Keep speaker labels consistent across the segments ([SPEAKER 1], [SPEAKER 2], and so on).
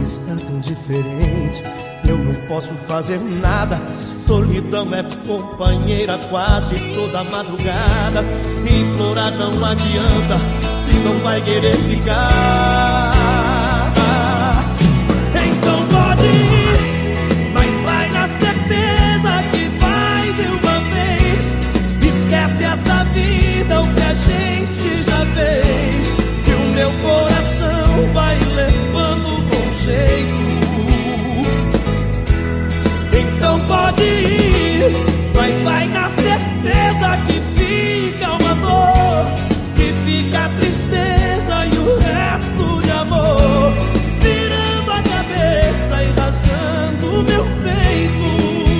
[SPEAKER 1] está tão diferente. Eu não posso fazer nada. Solidão é companheira quase toda madrugada. Implorar não adianta se não vai querer ficar. Então pode ir, mas vai na certeza que vai de uma vez. Esquece essa vida, o que a gente já fez. Que o meu coração vai levando com jeito. Então pode ir, mas vai na certeza que fica uma dor, que fica a tristeza e o resto de amor, virando a cabeça e rasgando meu peito.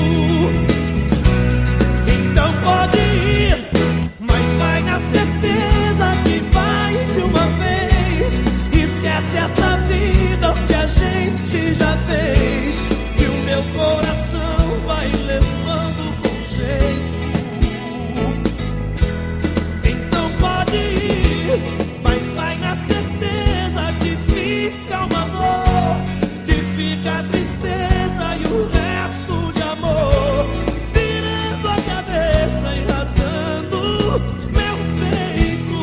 [SPEAKER 1] Então pode ir, mas vai na certeza que vai de uma vez. Esquece essa vida, o que a gente já fez. Que o meu coração vai levando com jeito. Então pode ir, mas vai na certeza que fica uma dor, que fica a tristeza e o resto de amor, virando a cabeça e rasgando meu peito.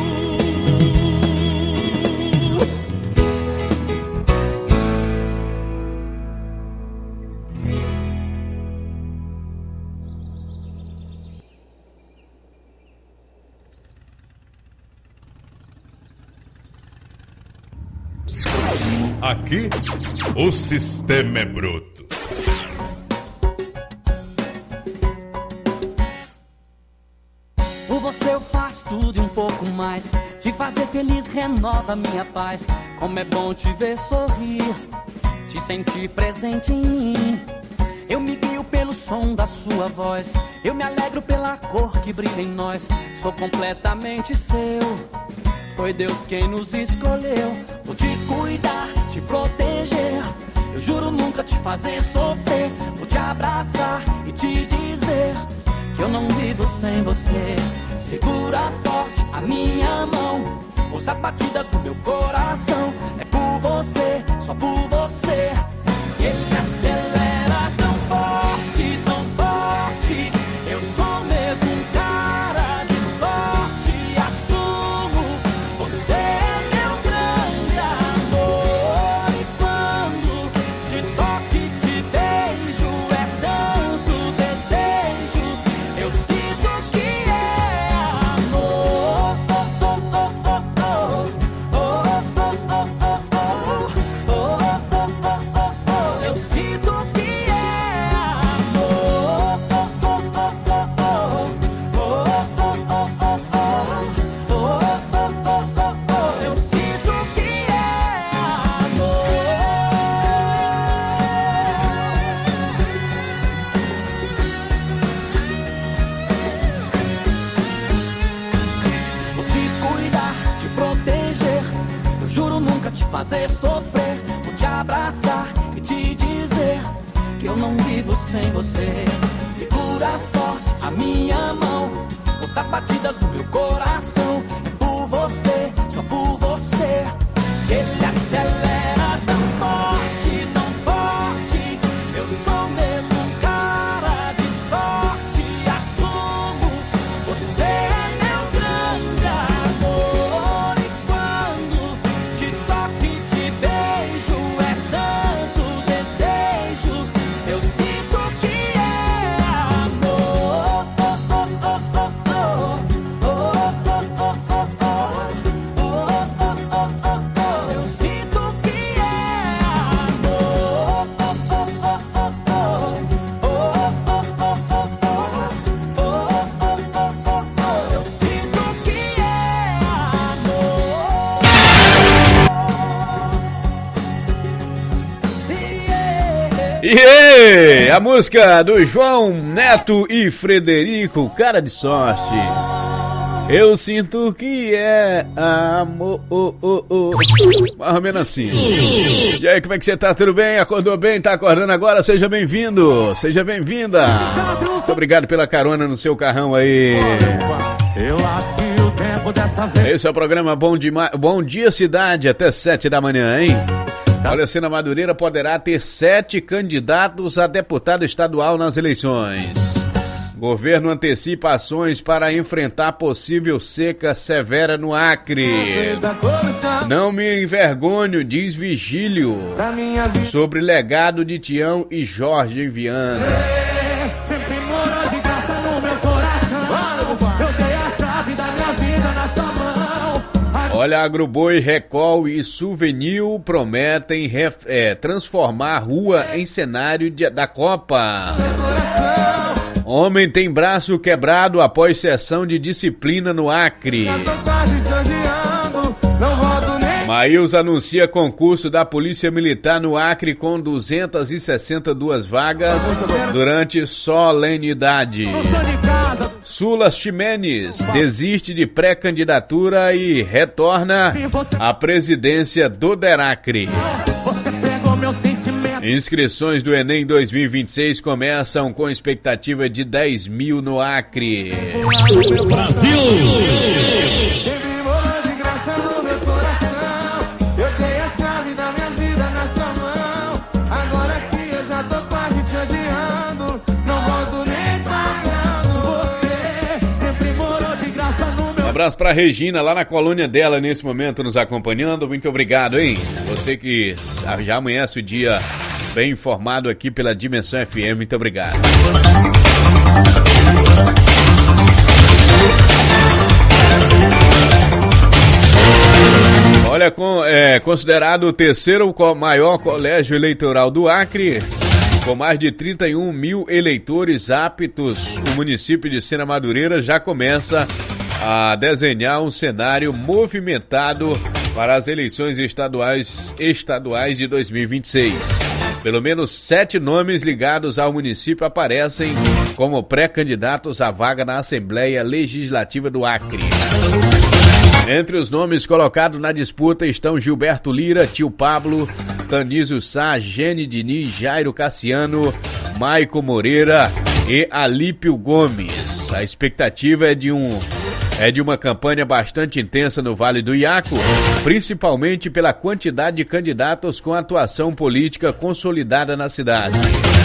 [SPEAKER 2] Aqui, o sistema é bruto.
[SPEAKER 3] Por você eu faço tudo e um pouco mais. Te fazer feliz renova minha paz. Como é bom te ver sorrir, te sentir presente em mim. Eu me guio pelo som da sua voz, eu me alegro pela cor que brilha em nós. Sou completamente seu, foi Deus quem nos escolheu. Vou te cuidar, te proteger, eu juro nunca te fazer sofrer. Vou te abraçar e te dizer que eu não vivo sem você. Segura forte a minha mão, ouça as batidas do meu coração. É por você, só por você, que ele acelera tão forte, tão forte. Eu sou mesmo um cara de sorte, assumo. Você é meu grande amor. E quando te toco e te beijo, é tanto desejo. Eu sinto que é amor. Eu sinto que é amor. Eu sinto que é amor. Vou te cuidar, te proteger, eu juro nunca te fazer sofrer. Vou te abraçar e te dizer que eu não vivo sem você. Segura forte a minha mão, ouça as batidas do meu coração. É por você, só por você, que ele acelera tão forte, tão forte. Eu sou mesmo um cara de sorte, assumo. Você é meu grande amor. E quando te toco e te beijo, é tanto desejo. Eu sinto que é amor. Eu sinto que é amor. Eu sinto que é amor.
[SPEAKER 4] E a música do João Neto e Frederico, cara de sorte. Eu sinto que é amor. Mais ou menos assim. E aí, como é que você tá? Tudo bem? Acordou bem? Tá acordando agora? Seja bem-vindo, seja bem-vinda. Muito obrigado pela carona no seu carrão aí.
[SPEAKER 5] Eu acho que o tempo dessa vez.
[SPEAKER 4] Esse é o programa Bom Dia Cidade, até 7 da manhã, hein? Olha, Sena Madureira poderá ter 7 candidatos a deputado estadual nas eleições. Governo antecipa ações para enfrentar possível seca severa no Acre. Não me envergonho, diz Vigílio, sobre legado de Tião e Jorge em Viana.
[SPEAKER 5] Sempre morou de graça no meu coração. Eu dei a chave da minha vida na sua mão.
[SPEAKER 4] Olha, Agroboi, Recol e Souvenir prometem transformar a rua em cenário da Copa. Homem tem braço quebrado após sessão de disciplina no Acre. Maíls anuncia concurso da Polícia Militar no Acre com 262 vagas durante solenidade. Sula Ximenes desiste de pré-candidatura e retorna à presidência do DERACRE. Inscrições do Enem 2026 começam com expectativa de 10 mil no Acre.
[SPEAKER 1] Brasil!
[SPEAKER 4] Um abraço pra Regina, lá na colônia dela, nesse momento, nos acompanhando. Muito obrigado, hein? Você que já amanhece o dia bem informado aqui pela Dimensão FM, muito obrigado. Olha, considerado o terceiro maior colégio eleitoral do Acre, com mais de 31 mil eleitores aptos, o município de Sena Madureira já começa a desenhar um cenário movimentado para as eleições estaduais de 2026. Pelo menos 7 nomes ligados ao município aparecem como pré-candidatos à vaga na Assembleia Legislativa do Acre. Entre os nomes colocados na disputa estão Gilberto Lira, Tio Pablo, Tanísio Sá, Gene Diniz, Jairo Cassiano, Maico Moreira e Alípio Gomes. A expectativa é de uma campanha bastante intensa no Vale do Iaco, principalmente pela quantidade de candidatos com atuação política consolidada na cidade.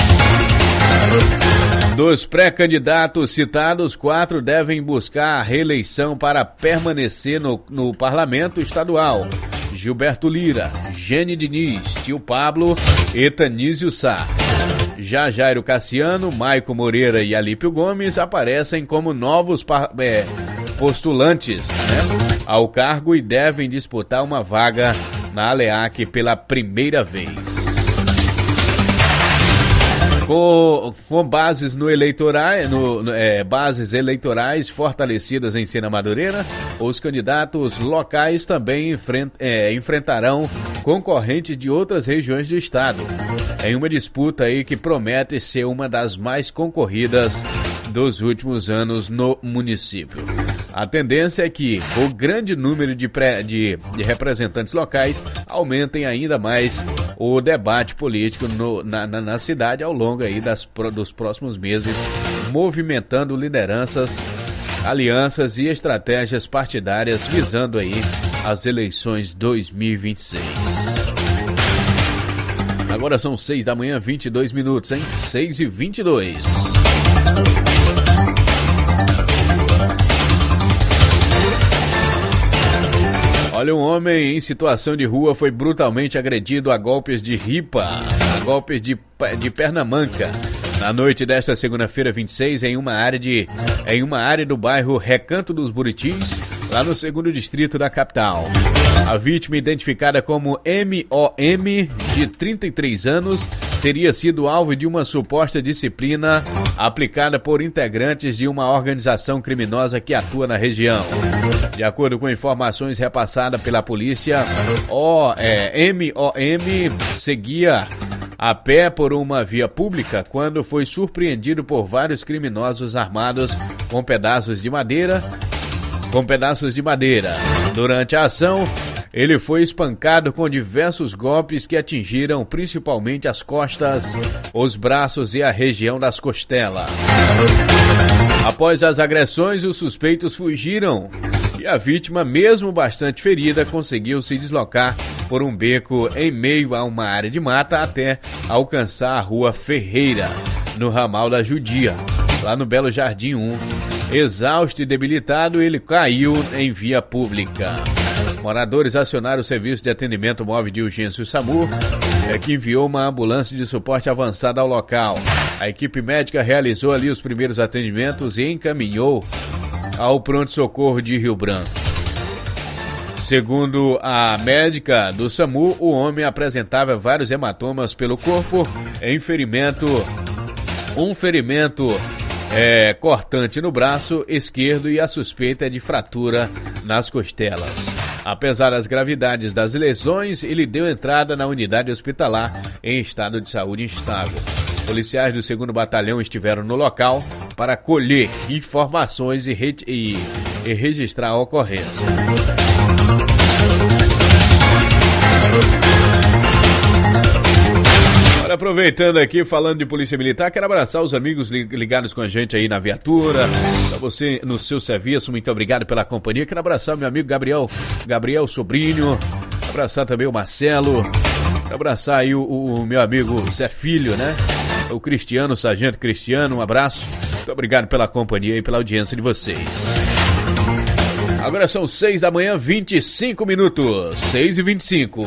[SPEAKER 4] Dos pré-candidatos citados, 4 devem buscar a reeleição para permanecer no parlamento estadual: Gilberto Lira, Gene Diniz, Tio Pablo e Tanísio Sá. Já Jairo Cassiano, Maico Moreira e Alípio Gomes aparecem como novos postulantes, ao cargo e devem disputar uma vaga na ALEAC pela primeira vez. Com bases bases eleitorais fortalecidas em Sena Madureira, os candidatos locais também enfrentarão concorrentes de outras regiões do estado, em uma disputa aí que promete ser uma das mais concorridas dos últimos anos no município. A tendência é que o grande número de representantes locais aumentem ainda mais o debate político na cidade ao longo aí dos próximos meses, movimentando lideranças, alianças e estratégias partidárias visando aí as eleições 2026. Agora são 6 da manhã, 22 minutos, hein? 6h22. Olha, um homem em situação de rua foi brutalmente agredido a golpes de ripa, a golpes de perna manca, na noite desta segunda-feira 26, em uma área do bairro Recanto dos Buritis, lá no 2º distrito da capital. A vítima, identificada como MOM, de 33 anos, teria sido alvo de uma suposta disciplina aplicada por integrantes de uma organização criminosa que atua na região. De acordo com informações repassadas pela polícia, MOM seguia a pé por uma via pública quando foi surpreendido por vários criminosos armados com pedaços de madeira. Durante a ação, ele foi espancado com diversos golpes que atingiram principalmente as costas, os braços e a região das costelas. Após as agressões, os suspeitos fugiram e a vítima, mesmo bastante ferida, conseguiu se deslocar por um beco em meio a uma área de mata até alcançar a rua Ferreira, no ramal da Judia, lá no Belo Jardim 1. Exausto e debilitado, ele caiu em via pública. Moradores acionaram o serviço de atendimento móvel de urgência, o SAMU, que enviou uma ambulância de suporte avançado ao local. A equipe médica realizou ali os primeiros atendimentos e encaminhou ao pronto-socorro de Rio Branco. Segundo a médica do SAMU, o homem apresentava vários hematomas pelo corpo, um ferimento cortante no braço esquerdo e a suspeita é de fratura nas costelas. Apesar das gravidades das lesões, ele deu entrada na unidade hospitalar em estado de saúde instável. Policiais do 2º Batalhão estiveram no local para colher informações e registrar a ocorrência. Aproveitando aqui, falando de Polícia Militar, quero abraçar os amigos ligados com a gente aí na viatura, pra você no seu serviço, muito obrigado pela companhia. Quero abraçar o meu amigo Gabriel Sobrinho, abraçar também o Marcelo, abraçar aí o meu amigo Zé Filho, né? O Cristiano, o Sargento Cristiano, um abraço, muito obrigado pela companhia e pela audiência de vocês. Agora são 6 da manhã, 25 minutos, 6h25.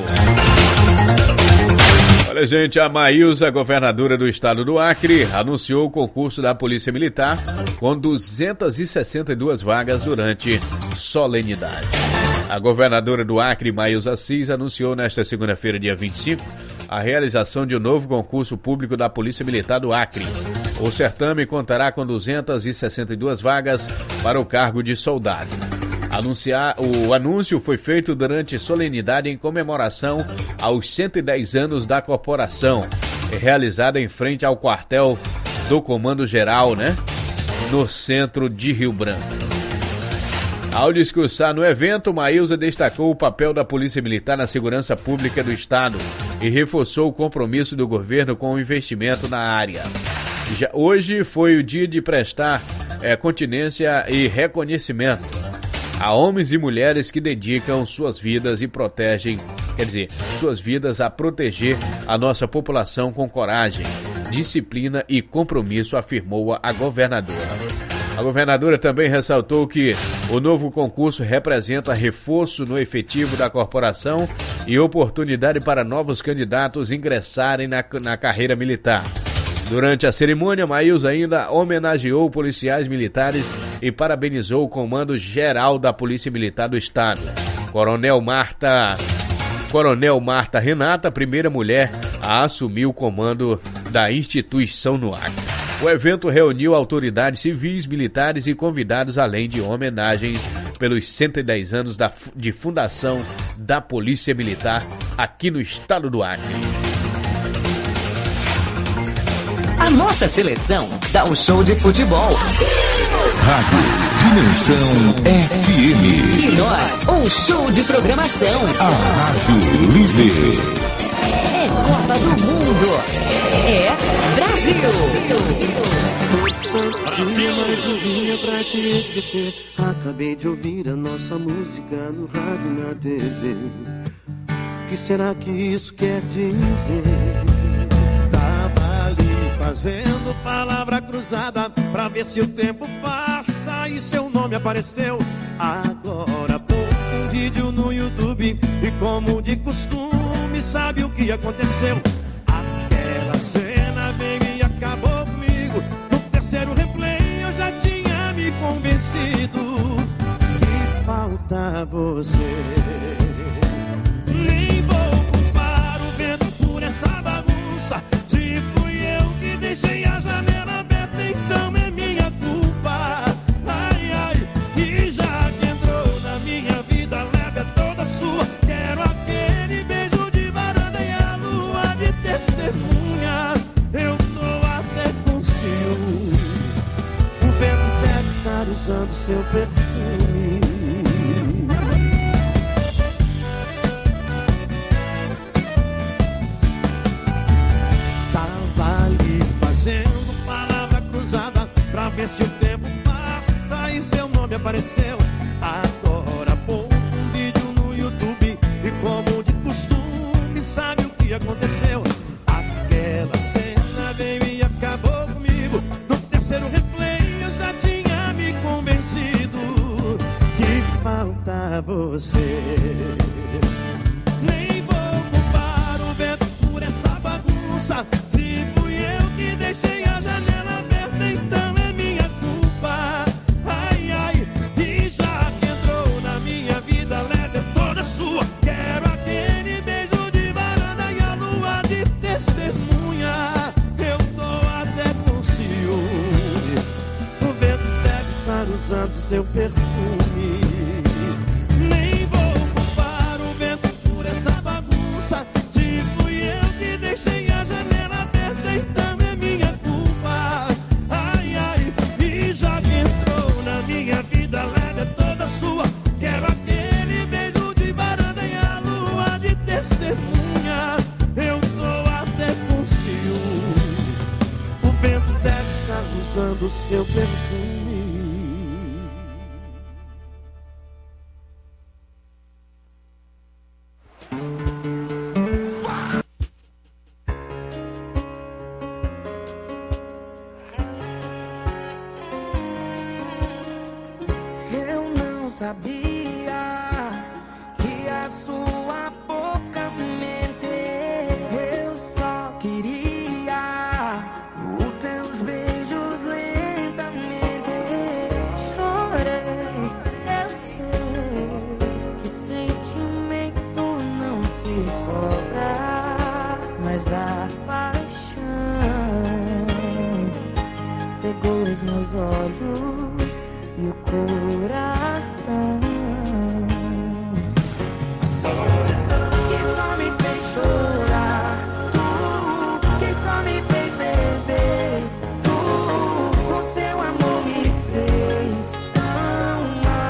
[SPEAKER 4] Olha, gente, a Maísa, governadora do estado do Acre, anunciou o concurso da Polícia Militar com 262 vagas durante solenidade. A governadora do Acre, Maísa Assis, anunciou nesta segunda-feira, dia 25, a realização de um novo concurso público da Polícia Militar do Acre. O certame contará com 262 vagas para o cargo de soldado. O anúncio foi feito durante solenidade em comemoração aos 110 anos da corporação, realizada em frente ao quartel do Comando Geral, no centro de Rio Branco. Ao discursar no evento, Maísa destacou o papel da Polícia Militar na segurança pública do Estado e reforçou o compromisso do governo com o investimento na área. Hoje foi o dia de prestar continência e reconhecimento a homens e mulheres que dedicam suas vidas e protegem, suas vidas a proteger a nossa população com coragem, disciplina e compromisso, afirmou a governadora. A governadora também ressaltou que o novo concurso representa reforço no efetivo da corporação e oportunidade para novos candidatos ingressarem na carreira militar. Durante a cerimônia, Maísa ainda homenageou policiais militares e parabenizou o Comando Geral da Polícia Militar do Estado. Coronel Marta Renata, primeira mulher a assumir o comando da instituição no Acre. O evento reuniu autoridades civis, militares e convidados, além de homenagens pelos 110 anos de fundação da Polícia Militar aqui no estado do Acre.
[SPEAKER 6] A nossa seleção dá um show de futebol.
[SPEAKER 7] Rádio Dimensão FM.
[SPEAKER 6] E nós, um show de programação.
[SPEAKER 7] A Rádio Líder.
[SPEAKER 6] É Copa do Mundo. É Brasil.
[SPEAKER 1] Mais um dia pra te esquecer. Acabei de ouvir a nossa música no rádio e na TV. O que será que isso quer dizer? Fazendo palavra cruzada pra ver se o tempo passa e seu nome apareceu. Agora pô um vídeo no YouTube e como de costume sabe o que aconteceu. Aquela cena veio e acabou comigo. No terceiro replay eu já tinha me convencido que falta você. Nem vou culpar o vento por essa bagunça. Se fui eu que deixei a janela aberta, então é minha culpa. Ai, ai, e já que entrou na minha vida, leve é toda sua. Quero aquele beijo de varanda e a lua de testemunha. Eu tô até com ciúme. O vento deve estar usando seu perfume. Fazendo palavra cruzada pra ver se o tempo passa e seu nome apareceu. Agora pô um vídeo no YouTube e como de costume aconteceu. Aquela cena veio e acabou comigo. No terceiro replay eu já tinha me convencido que falta você. Nem vou culpar o vento por essa bagunça. Se fui eu que deixei a janela aberta, então é minha culpa. Ai, ai, e já que entrou na minha vida, leve é toda sua. Quero aquele beijo de varanda e a lua de testemunha. Eu tô até com ciúme. O vento deve estar usando seu perfume. Nem vou culpar o vento por essa bagunça. Se fui eu que deixei a janela aberta, então é minha culpa. Ai, ai, e já que entrou na minha vida, leve é toda sua. Quero aquele beijo de varanda e a lua de testemunha. Eu tô até com ciúme. O vento deve estar usando seu perfume.
[SPEAKER 5] Eu não sabia que a sua boca mente. Eu só queria os teus beijos lentamente. Chorei, eu sei que sentimento não se cobra, mas a paixão cegou os meus olhos e o coração, que só me fez chorar, tu, que só me fez beber, tu, o seu amor me fez tão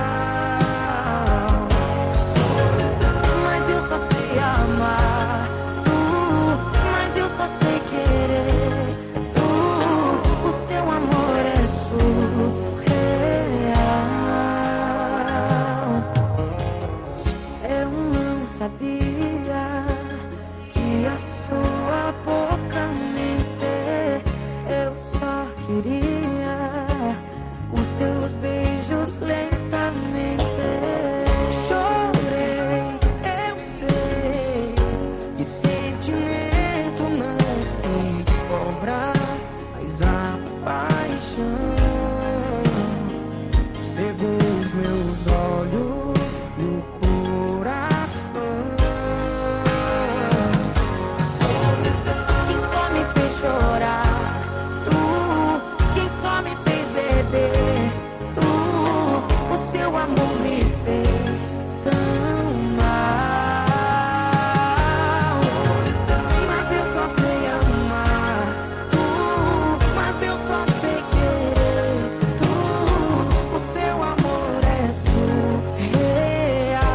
[SPEAKER 5] mal. Mas eu só sei amar, tu, mas eu só sei querer, tu, o seu amor é surreal. Eu não sabia que a sua boca mente. Eu só queria os teus beijos lentamente. Chorei, eu sei que sentimento não se cobra, mas a paixão cegou os meus olhos e o coração, que só me fez chorar, tu, que só me fez beber, tu, o seu amor me fez tão mal. Mas eu só sei amar, tu, mas eu só sei querer, tu, o seu amor é surreal.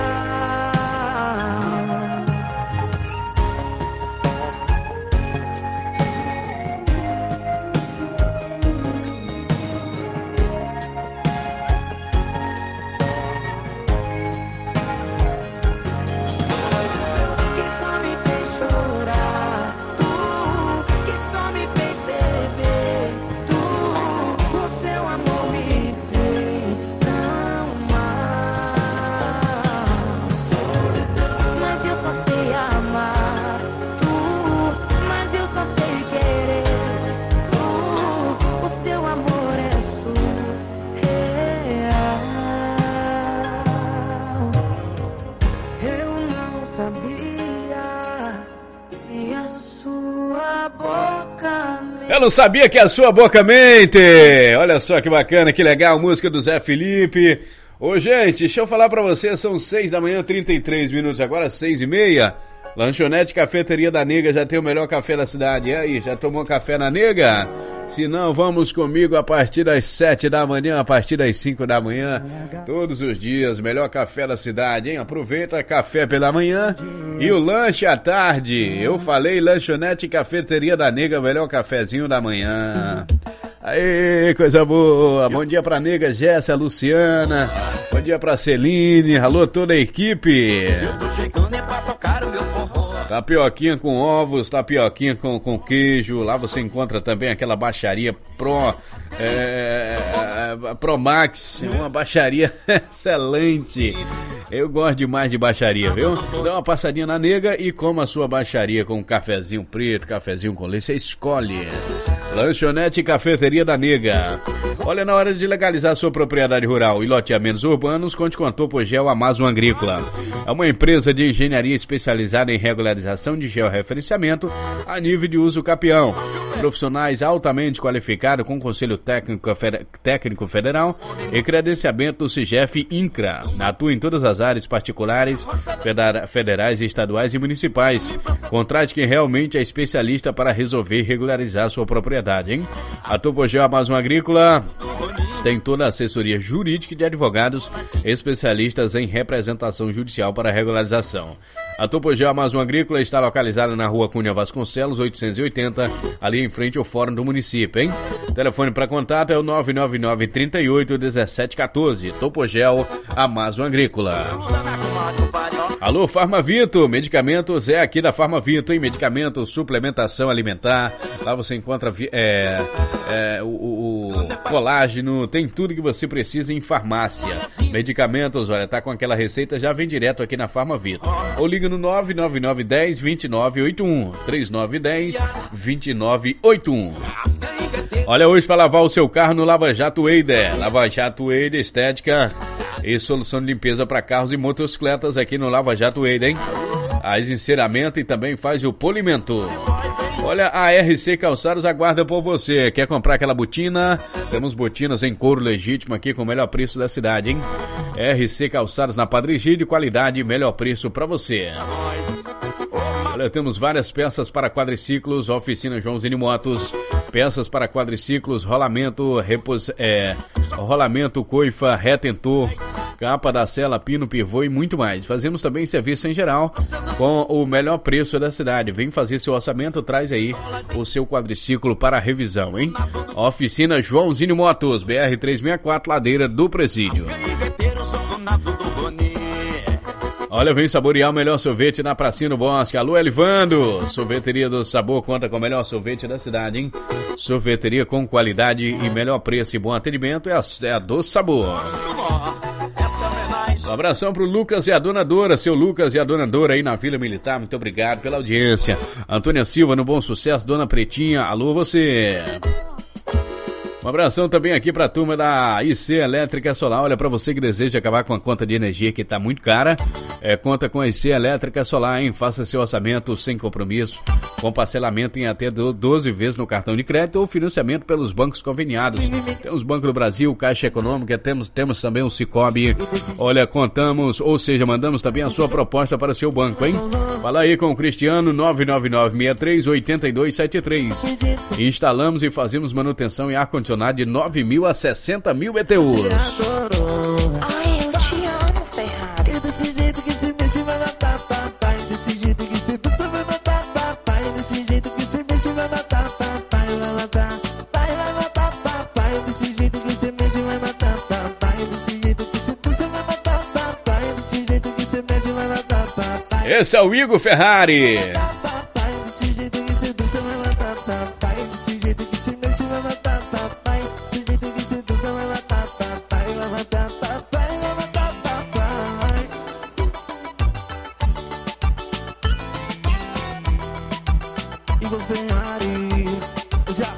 [SPEAKER 5] Que só me fez chorar, tu, que só me fez beber, tu, o seu amor me fez tão mal. Mas eu só sei amar, tu, mas eu só sei querer, tu, o seu amor é surreal. Eu não sabia que a sua boca me...
[SPEAKER 4] Eu não sabia que a sua boca mente. Olha só que bacana, que legal, música do Zé Felipe. Ô gente, deixa eu falar pra vocês, são 6 da manhã, 33 minutos, agora 6:30. Lanchonete Cafeteria da Nega já tem o melhor café da cidade. E aí, já tomou café na Nega? Se não, vamos comigo a partir das 7 da manhã, a partir das 5 da manhã, todos os dias, melhor café da cidade, hein? Aproveita, café pela manhã e o lanche à tarde. Eu falei, Lanchonete Cafeteria da Nega, melhor cafezinho da manhã. Aê, coisa boa. Bom dia pra Nega, Jéssica, Luciana. Bom dia pra Celine. Alô, toda a equipe.
[SPEAKER 6] Eu tô chegando é pra tocar o meu forró.
[SPEAKER 4] Tapioquinha com ovos, tapioquinha com queijo. Lá você encontra também aquela baixaria Pro Max, uma baixaria excelente. Eu gosto demais de baixaria, viu? Dá uma passadinha na Nega e coma a sua baixaria com um cafezinho preto, cafezinho com leite, você escolhe. Lanchonete e Cafeteria da Nega. Olha, na hora de legalizar sua propriedade rural e loteamentos urbanos, conte com a Topogel Amazon Agrícola. É uma empresa de engenharia especializada em regularização de georreferenciamento a nível de uso capião. Profissionais altamente qualificados com Conselho Técnico Federal e credenciamento do CIGEF INCRA. Atua em todas as áreas particulares, federais, estaduais e municipais. Contrate quem realmente é especialista para resolver e regularizar sua propriedade, hein? A Topogel Amazon Agrícola tem toda a assessoria jurídica de advogados especialistas em representação judicial para regularização. A Topogel Amazon Agrícola está localizada na rua Cunha Vasconcelos, 880, ali em frente ao Fórum do município, hein? O telefone para contato é o 999-38-1714. Topogel Amazon Agrícola. Alô, Farmavito, medicamentos é aqui da Farmavito, hein? Medicamentos, suplementação alimentar. Lá você encontra o colágeno, tem tudo que você precisa em farmácia. Medicamentos, olha, tá com aquela receita, já vem direto aqui na Farmavito. Ou liga no 99910-2981, 3910-2981. Olha, hoje para lavar o seu carro no Lava Jato Eider. Lava Jato Eider, estética e solução de limpeza para carros e motocicletas aqui no Lava Jato Eider, hein? Faz enceramento e também faz o polimento. Olha, a RC Calçados aguarda por você. Quer comprar aquela botina? Temos botinas em couro legítimo aqui com o melhor preço da cidade, hein? RC Calçados na Padre Gide, qualidade e melhor preço para você. Olha, temos várias peças para quadriciclos, oficina Joãozinho Motos, peças para quadriciclos, rolamento, rolamento, coifa, retentor, capa da sela, pino, pivô e muito mais. Fazemos também serviço em geral com o melhor preço da cidade. Vem fazer seu orçamento, traz aí o seu quadriciclo para revisão, hein? Oficina Joãozinho Motos, BR-364, Ladeira do Presídio. Olha, vem saborear o melhor sorvete na Pracinha do Bosque. Alô, Elivando! Sorveteria do Sabor conta com o melhor sorvete da cidade, hein? Sorveteria com qualidade e melhor preço e bom atendimento é a Doce Sabor. Um abração pro Lucas e a Dona Dora, seu Lucas e a Dona Dora aí na Vila Militar. Muito obrigado pela audiência. Antônia Silva no Bom Sucesso, Dona Pretinha. Alô, você! Um abração também aqui para a turma da IC Elétrica Solar. Olha, para você que deseja acabar com a conta de energia que está muito cara, conta com a IC Elétrica Solar, hein? Faça seu orçamento sem compromisso, com parcelamento em até 12 vezes no cartão de crédito ou financiamento pelos bancos conveniados. Temos Banco do Brasil, Caixa Econômica, temos também o Cicobi. Olha, mandamos também a sua proposta para o seu banco, hein? Fala aí com o Cristiano, 999-63-8273. Instalamos e fazemos manutenção e ar-condicionado de 9.000 a 60.000 BTUs.
[SPEAKER 5] Ai, eu te amo, Ferrari. E desse jeito que se mexe vai matar papai. Desse jeito que se dança vai matar papai. Desse jeito que se mexe vai matar papai. Vai matar, vai matar papai. Desse jeito que se mexe vai matar papai. Desse jeito que se dança vai matar papai. Desse jeito que se mexe vai matar papai.
[SPEAKER 4] Esse é o Igor Ferrari.
[SPEAKER 5] Desse jeito que se dança vai matar papai. Desse jeito que se mexe vai matar papai. Desse jeito que se dança vai matar papai. Vai matar papai, vai matar papai. Igor Ferrari. Já.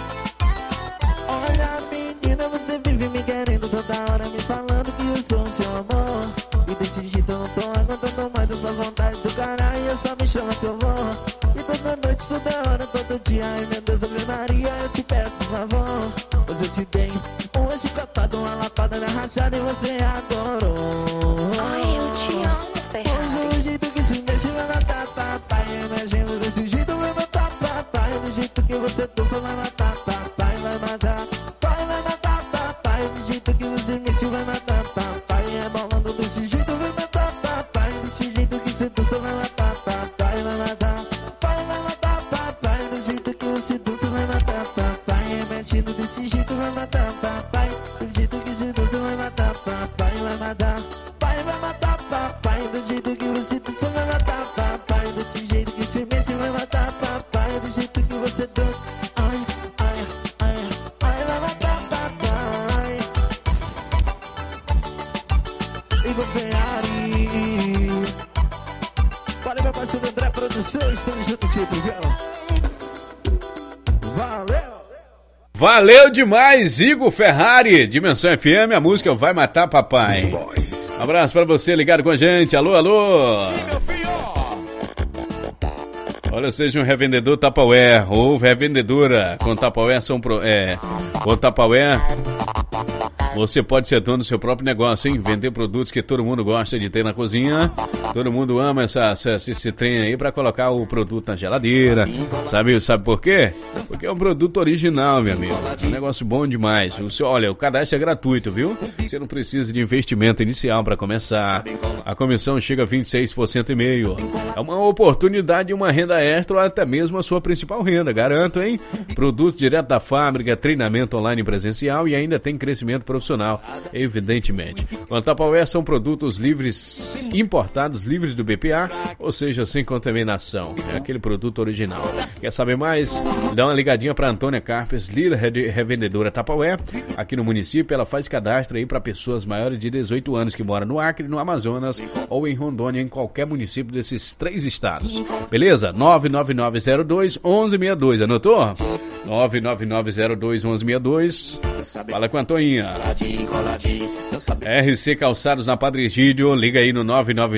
[SPEAKER 5] Olha, menina, você vive me querendo toda hora, me falando que eu sou seu amor. E desse jeito eu não tô aguentando mais dessa vontade do caralho. Eu só me chama que eu vou. E toda noite, toda hora, todo dia. Ai meu Deus, Ave Maria, eu te peço por favor. Pois eu te dei uma chicotado, uma lapada na rachada e você adorou.
[SPEAKER 8] Ai, eu te amo, Ferrari.
[SPEAKER 5] Pois o jeito que se mexe vai matar papai. Imagina desse jeito vai matar papai. Do jeito que você dança vai matar papai. Vai matar, vai matar papai. Do jeito que você mexe vai matar papai. É bolando desse jeito vai matar papai. Desse jeito que você dança vai matar papai. Vai matar, vai matar papai. Do jeito que você dança vai matar papai. É mexendo desse jeito vai matar papai. Do jeito que você dança vai matar papai. Vai matar,
[SPEAKER 4] Valeu demais, Igor Ferrari, Dimensão FM, a música Vai Matar Papai. Abraço pra você ligado com a gente, alô, alô. Olha, seja um revendedor Tupperware ou revendedora com Tupperware, com Tupperware, você pode ser dono do seu próprio negócio, hein? Vender produtos que todo mundo gosta de ter na cozinha. Todo mundo ama esse trem aí pra colocar o produto na geladeira. Sabe por quê? Porque é um produto original, meu amigo. É um negócio bom demais. Olha, o cadastro é gratuito, viu? Você não precisa de investimento inicial para começar. A comissão chega a 26,5%. É uma oportunidade, uma renda extra ou até mesmo a sua principal renda, garanto, hein? Produto direto da fábrica, treinamento online presencial e ainda tem crescimento profissional, evidentemente. O Tupperware são produtos livres, importados, livres do BPA, ou seja, sem contaminação. É aquele produto original. Quer saber mais? Dá uma ligadinha para Antônia Carpes, líder revendedora Tupperware, aqui no município. Ela faz cadastro aí para pessoas maiores de 18 anos que moram no Acre, no Amazonas ou em Rondônia, em qualquer município desses 3 estados. Beleza? 99902-1162. Anotou? 99902-1162. Fala com a Antoninha. RC Calçados na Padre Egídio, liga aí no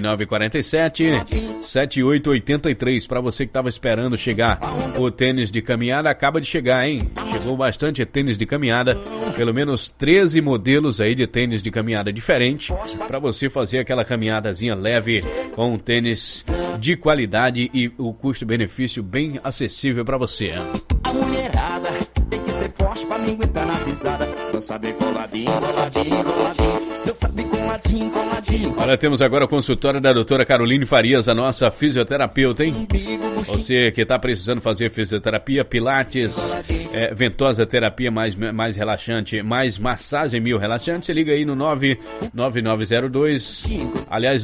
[SPEAKER 4] 99947-7883. Para você que estava esperando chegar o tênis de caminhada, acaba de chegar, hein? Chegou bastante tênis de caminhada, pelo menos 13 modelos aí de tênis de caminhada diferente, para você fazer aquela caminhadazinha leve com um tênis de qualidade e o custo-benefício bem acessível para você.
[SPEAKER 5] A mulherada tem que ser forte pra ninguém entrar na pisada. Dança bem coladinho, coladinho, coladinho. Dança bem coladinho, coladinho.
[SPEAKER 4] Olha, temos agora o consultório da doutora Caroline Farias, a nossa fisioterapeuta, hein? Você que está precisando fazer fisioterapia, pilates, ventosa terapia mais relaxante, mais massagem relaxante, você liga aí no 99902, aliás,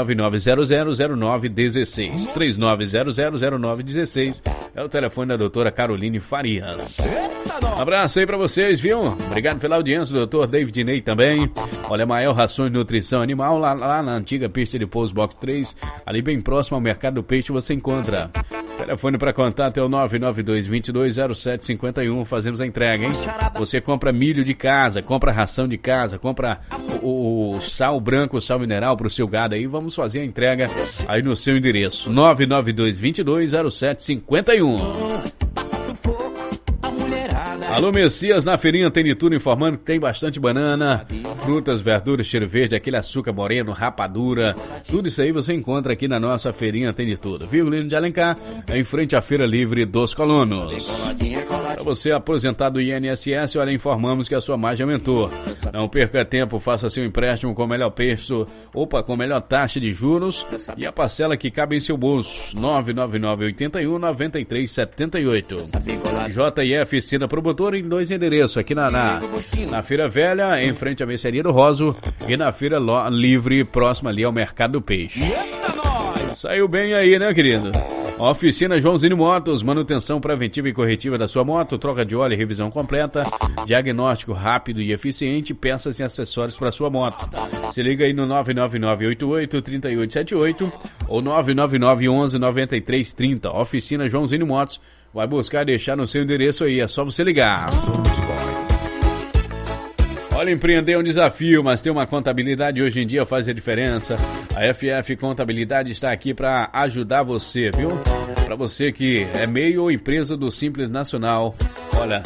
[SPEAKER 4] 999000916, 39000916, é o telefone da doutora Caroline Farias. Um abraço aí pra vocês, viu? Obrigado pela audiência, doutor David Ney também. Olha, Maior Rações de Nutrição Animal, lá na antiga pista de Pouso Box 3, ali bem próximo ao Mercado do Peixe, você encontra. Telefone para contato é o 992-220751. Fazemos a entrega, hein? Você compra milho de casa, compra ração de casa, compra o sal branco, o sal mineral para o seu gado aí. Vamos fazer a entrega aí no seu endereço. 992-220751. Alô, Messias, na feirinha tem de tudo, informando que tem bastante banana, frutas, verduras, cheiro verde, aquele açúcar moreno, rapadura, tudo isso aí você encontra aqui na nossa feirinha tem de tudo. Virgulino de Alencar, em frente à Feira Livre dos Colonos. Para você aposentado do INSS, olha, informamos que a sua margem aumentou. Não perca tempo, faça seu empréstimo com o melhor preço, com melhor taxa de juros e a parcela que cabe em seu bolso. 99981-9378. JF Cina Promotor em 2 endereços, aqui na Feira Velha, em frente à Mercearia do Roso, e na Feira Livre, próxima ali ao Mercado do Peixe. Saiu bem aí, né, querido? Oficina Joãozinho Motos, manutenção preventiva e corretiva da sua moto, troca de óleo e revisão completa, diagnóstico rápido e eficiente, peças e acessórios para sua moto. Se liga aí no 99988-3878 ou 99911-9330. Oficina Joãozinho Motos. Vai buscar e deixar no seu endereço aí, é só você ligar. Olha, empreender é um desafio, mas ter uma contabilidade hoje em dia faz a diferença. A FF Contabilidade está aqui para ajudar você, viu? Para você que é MEI ou empresa do Simples Nacional. Olha,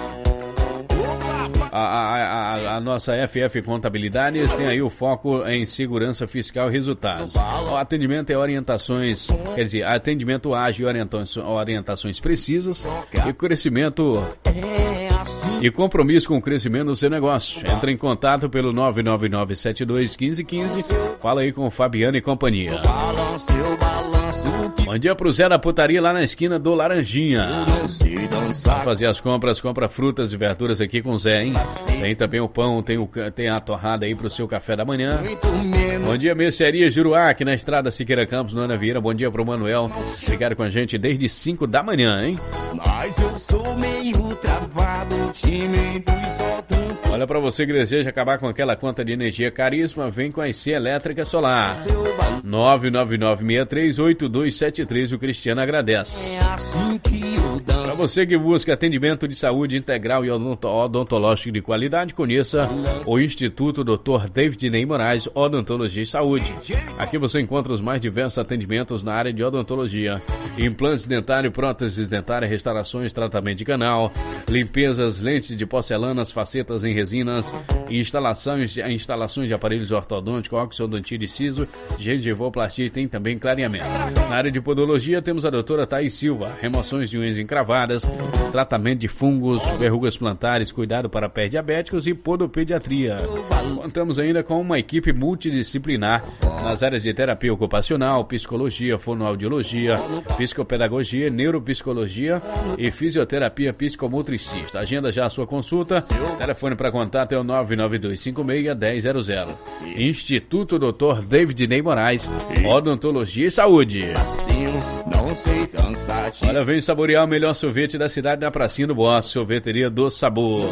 [SPEAKER 4] a nossa FF Contabilidades tem aí o foco em segurança fiscal e resultados. O atendimento é orientações, quer dizer, atendimento ágil e orientações precisas e crescimento e compromisso com o crescimento do seu negócio. Entre em contato pelo 999721515. Fala aí com o Fabiano e companhia. Bom dia pro Zé da Putaria lá na esquina do Laranjinha. Pra fazer as compras, compra frutas e verduras aqui com o Zé, hein? Tem também o pão, tem a torrada aí pro seu café da manhã. Bom dia, Mercearia Juruá, aqui na estrada Siqueira Campos, no Ana Vieira. Bom dia pro Manuel, ligaram com a gente desde 5 da manhã, hein?
[SPEAKER 5] Mas eu sou meio travado, time dos soltando.
[SPEAKER 4] Olha, para você que deseja acabar com aquela conta de energia caríssima, vem com a IC Elétrica Solar. 999638273, o Cristiano agradece. Para você que busca atendimento de saúde integral e odontológico de qualidade, conheça o Instituto Dr. David Ney Moraes, Odontologia e Saúde. Aqui você encontra os mais diversos atendimentos na área de odontologia: implantes dentários, próteses dentárias, restaurações, tratamento de canal, limpezas, lentes de porcelanas, facetas em resinas, instalações de aparelhos ortodônticos, oxodontia de siso, gengivoplastia e tem também clareamento. Na área de podologia temos a doutora Thaís Silva, remoções de unhas encravadas, tratamento de fungos, verrugas plantares, cuidado para pés diabéticos e podopediatria. Contamos ainda com uma equipe multidisciplinar nas áreas de terapia ocupacional, psicologia, fonoaudiologia, psicopedagogia, neuropsicologia e fisioterapia psicomotricista. Agenda já a sua consulta. Telefone para contato é o 99256-1000. Instituto Dr. David Ney Moraes, Odontologia e Saúde. Olha, vem saborear o melhor sorvete da cidade na Pracinha do Bosque, Sorveteria do Sabor.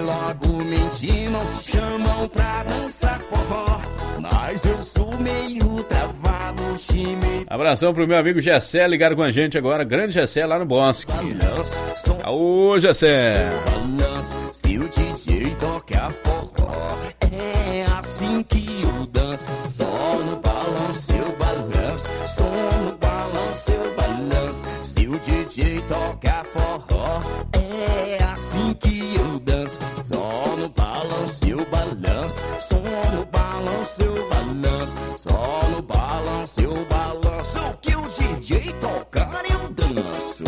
[SPEAKER 5] Chamam pra dançar forró, mas eu sou meio travado, time.
[SPEAKER 4] Abração pro meu amigo Gessé, ligado com a gente agora, grande Gessé lá no Bosque. Aô, Gessé!
[SPEAKER 5] Se o DJ toca forró, é assim que eu danço. Só no balanço eu balanço, só no balanço eu balanço. Se o DJ toca forró, é assim que eu danço. Só no balanço eu balanço, só no balanço eu balanço, só no balanço eu balanço. O que o DJ tocar eu danço.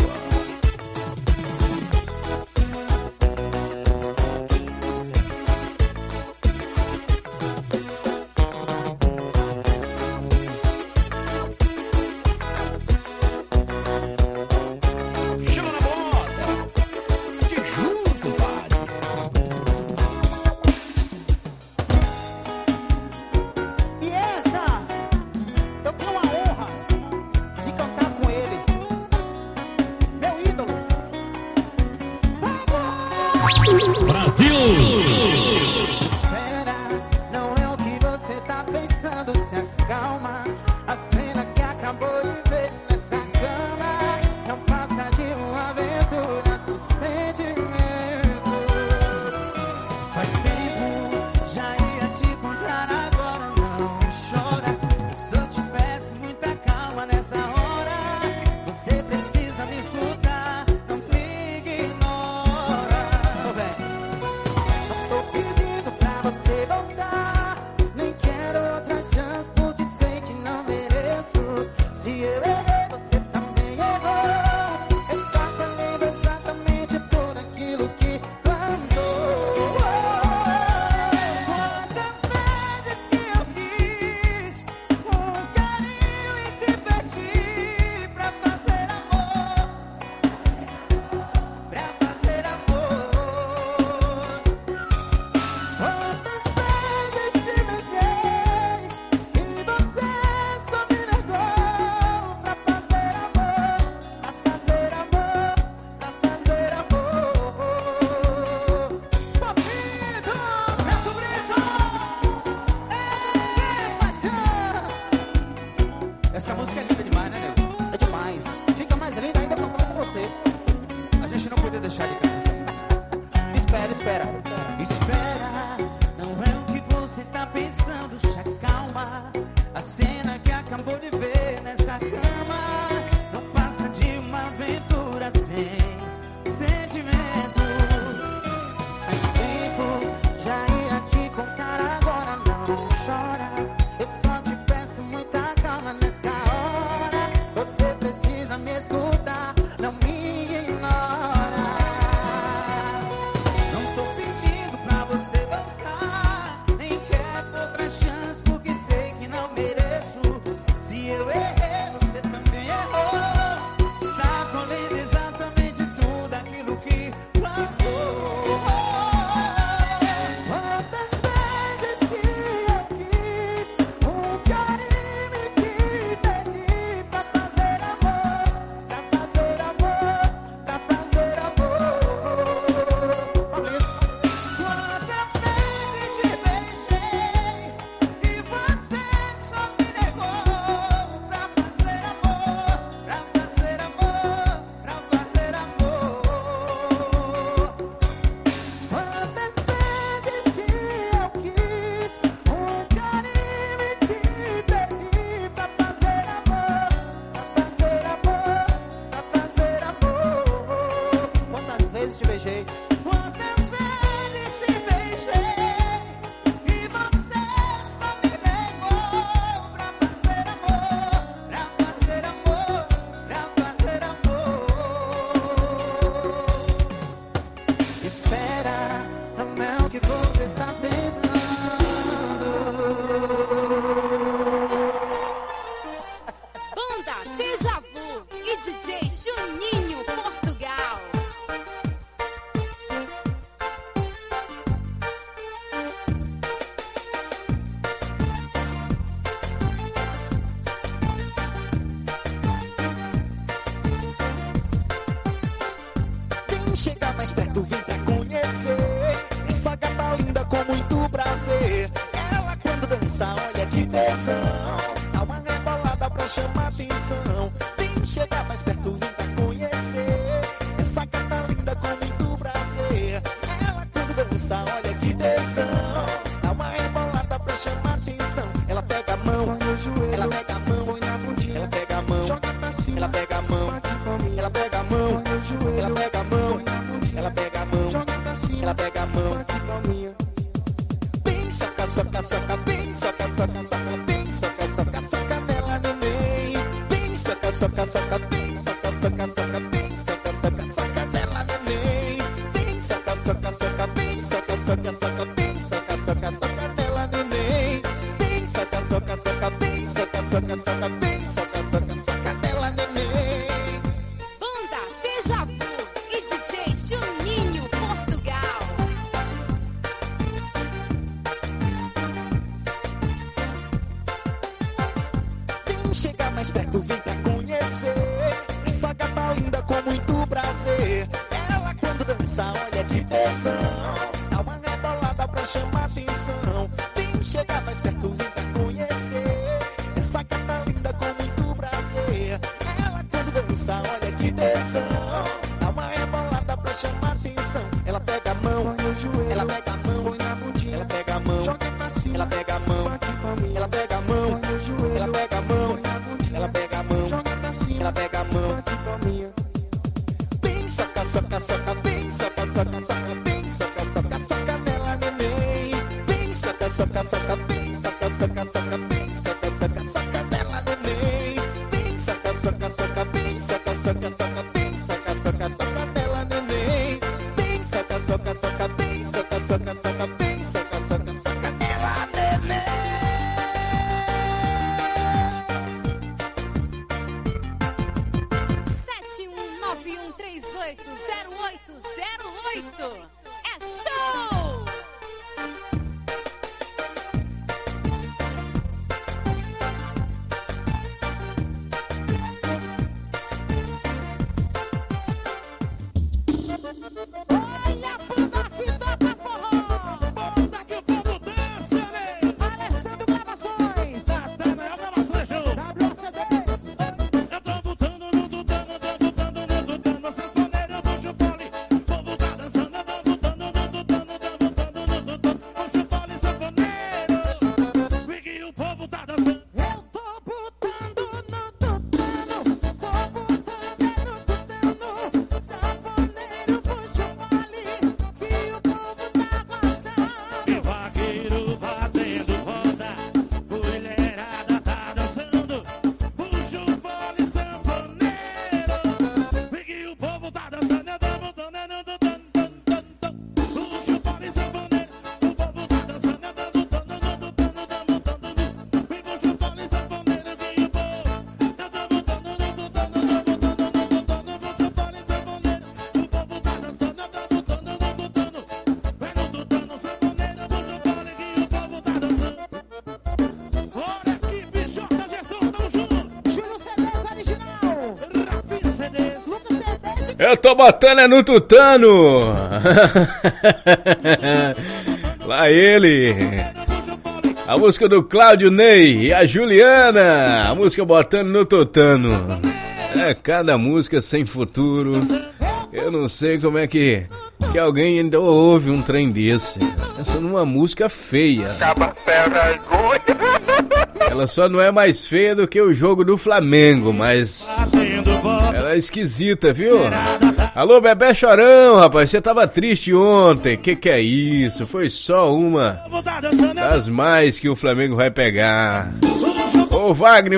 [SPEAKER 1] Espera, não é o que você tá pensando, se acalma. A cena que acabou de ver nessa cama não passa de uma aventura, esse sentimento. Faz tempo, já ia te encontrar, agora não chora. E se eu te peço muita calma nessa hora, você precisa me escutar, não me ignora. Ô, véi, tô pedindo pra você voltar. Nem quero outra chance porque sei que não mereço. Se eu errei, você também errou. Está colhendo exatamente tudo aquilo que plantou. Quantas vezes que eu quis com carinho e te pedi pra fazer amor, pra fazer amor. Quantas vezes te beijei e você só me negou. Pra fazer amor, pra fazer amor, pra fazer amor. Papito, meu sobrinho, paixão. Essa música é linda demais, né, nego? É demais. Fica mais linda ainda quando eu falo com você. A gente não podia deixar de cantar essa música. Espera, espera. Espera, não é o que você tá pensando, se acalma. A cena que acabou de ver nessa cama não passa de uma aventura sem sentimento. Faz tempo, já ia te contar, agora não chora. Eu só te peço muita calma nessa hora. Você precisa me escutar, não me ignora. Não tô pedindo pra você voltar, nem quero outra chance porque sei que
[SPEAKER 5] beijei. Quantas vezes te beijei e você só me negou pra fazer amor, pra fazer amor, pra fazer amor. Espera, não é o que você tá pensando.
[SPEAKER 9] Banda Deja Vu e DJ Juninho Portugal.
[SPEAKER 5] Vem chegar mais perto, vem pra conhecer essa gata linda com muito prazer. Ela quando dança, olha que tesão, dá uma rebolada pra chamar atenção. Vem chegar mais perto, vem pra conhecer essa gata linda com muito prazer. Ela quando dança, olha que tesão, dá uma rebolada pra chamar atenção. Ela pega a mão, põe no joelho, ela pega a mão, põe na bundinha, ela pega a mão, joga pra cima, ela pega a mão, bate palminha, ela pega a mão, põe no joelho, ela pega a mão, põe na bundinha, ela pega a mão, joga pra cima, ela pega a mão, bate palminha. Vem soca, soca, soca, vem soca, soca, soca, vem soca, soca, soca nela, neném. Vem soca, soca, soca, vem soca, soca, soca, vem soca, soca, soca nela, neném. Vem soca, soca, soca, vem soca, soca, soca, vem soca, soca, soca nela, neném. Vem soca, soca, soca, vem soca, soca, soca, vem soca, soca, soca nela, neném.
[SPEAKER 9] Banda Deja Vu e DJ Juninho Portugal.
[SPEAKER 5] Vem chegar mais perto, vem pra conhecer essa gata linda com muito prazer. Ela quando dança, olha que tesão, dá uma rebolada pra chamar atenção. Vem chegar mais perto, vem pra conhecer essa gata linda com muito prazer. Ela quando dança, olha que tesão, dá uma rebolada pra chamar atenção. Ela pega a mão, põe no joelho, ela pega a mão, põe na bundinha, ela pega a mão, joga pra cima, ela pega a mão, bate palminha, ela pega a mão, põe no joelho, ela pega a mão, põe na bundinha, ela pega a mão, joga pra cima, ela pega a mão, bate palminha. Vem soca, soca, soca, vem soca, soca, soca, vem soca, soca, soca nela, neném. Vem soca, soca, soca, vem soca, soca, soca, vem soca, soca, soca nela, neném. Vem soca, soca, soca, vem soca, soca, soca, vem soca, soca, soca nela, neném. Vem soca, soca, soca, vem soca, soca, soca, vem soca, soca, soca nela, neném.
[SPEAKER 9] É show!
[SPEAKER 5] Olha a banda que toca forró, banda que o povo dança, né? Alessandro Gravações, Natanael Gravações, WCDs.
[SPEAKER 1] Eu tô botando no tutano, tô botando no tutano, sanfoneiro do chufole. O povo tá dançando, eu tô botando no tutano, tô botando no tutano, o chufole sanfoneiro. Vi que o povo tá dançando.
[SPEAKER 5] Eu tô botando no tutano, tô botando no tutano, sanfoneiro puxa o fole, que o povo tá gostando.
[SPEAKER 1] E vaqueiro batendo roda, mulherada tá dançando, puxa o fole sanfoneiro. Vi que o povo tá dançando, eu tô botando no tutano, puxa o fole sanfoneiro. O povo tá dançando, eu tô botando no tutano, e puxa o fole sanfoneiro. Que o povo, eu tô botando no tutano, puxa o fole sanfoneiro. O povo tá dançando, eu tô botando no tutano, vai no tutano sanfoneiro, puxa o fole que o povo tá dançando. Olha aqui, Bichota Gerson, tamo junto.
[SPEAKER 5] Júlio CDs original,
[SPEAKER 1] Rafinha CDs.
[SPEAKER 5] Lucas CDs.
[SPEAKER 4] Eu tô botando é no tutano. Lá ele. A música do Cláudio Ney e a Juliana. A música botando no tutano. É cada música sem futuro. Eu não sei como é que alguém ainda ouve um trem desse. Essa não é uma música feia. Ela só não é mais feia do que o jogo do Flamengo, mas ela é esquisita, viu? Alô, Bebê Chorão, rapaz, você tava triste ontem. Que é isso? Foi só uma das mais que o Flamengo vai pegar. Ô Wagner,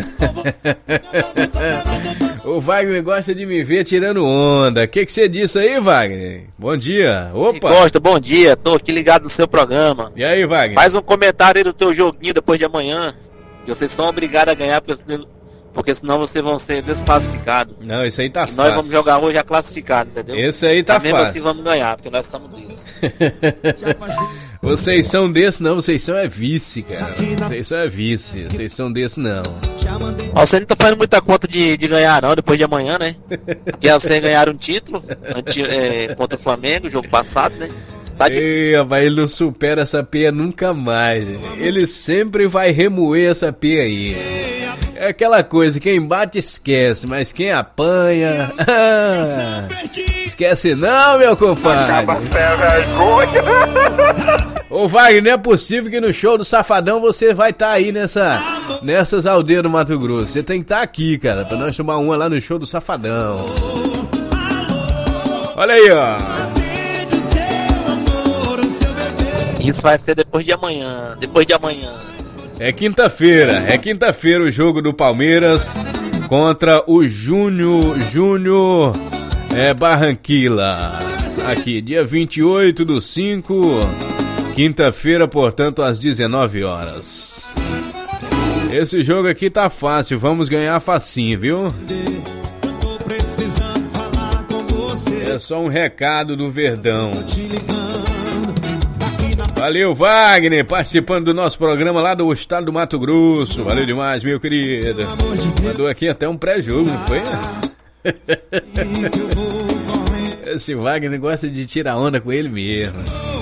[SPEAKER 4] o Wagner gosta de me ver tirando onda. O que você disse aí, Wagner? Bom dia. Opa.
[SPEAKER 10] Gosta, bom dia. Tô aqui ligado no seu programa.
[SPEAKER 4] E aí, Wagner?
[SPEAKER 10] Faz um comentário aí do teu joguinho depois de amanhã. Que vocês são obrigados a ganhar, porque senão vocês vão ser desclassificados.
[SPEAKER 4] Não, isso aí tá fácil.
[SPEAKER 10] Nós vamos jogar hoje já classificado, entendeu?
[SPEAKER 4] Esse aí tá fácil.
[SPEAKER 10] Mesmo assim vamos ganhar, porque nós somos desses.
[SPEAKER 4] Vocês são desse não, vocês são vice, cara. Vocês são vice, vocês são desse não.
[SPEAKER 10] Ó, você não tá fazendo muita conta de ganhar não, depois de amanhã, né? Porque vocês ganharam um título contra o Flamengo, jogo passado, né?
[SPEAKER 4] Ei, rapaz, ele não supera essa peia nunca mais. Ele sempre vai remoer essa peia aí. É aquela coisa, quem bate esquece, mas quem apanha... esquece não, meu compadre. Ô Wagner, não é possível que no show do Safadão você vai estar aí nessas aldeias do Mato Grosso. Você tem que estar aqui, cara, pra nós tomar uma lá no show do Safadão. Olha aí, ó.
[SPEAKER 10] Isso vai ser depois de amanhã.
[SPEAKER 4] É quinta-feira o jogo do Palmeiras contra o Júnior Barranquilla. Aqui, dia 28/5, quinta-feira, portanto, às 19 horas. Esse jogo aqui tá fácil, vamos ganhar facinho, viu? É só um recado do Verdão. Valeu, Wagner, participando do nosso programa lá do estado do Mato Grosso. Valeu demais, meu querido. Mandou aqui até um pré-jogo, não foi? Esse Wagner gosta de tirar onda com ele mesmo.